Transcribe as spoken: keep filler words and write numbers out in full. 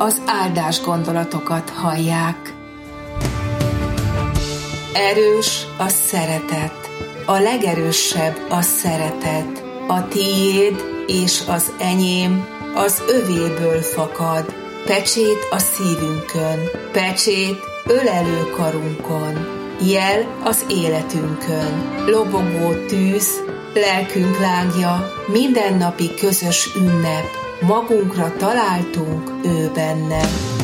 az áldás gondolatokat hallják. Erős a szeretet, a legerősebb a szeretet, a tiéd és az enyém az övéből fakad. Pecsét a szívünkön, pecsét ölelő karunkon, jel az életünkön, lobogó tűz, lelkünk lángja, mindennapi közös ünnep, magunkra találtunk ő benne.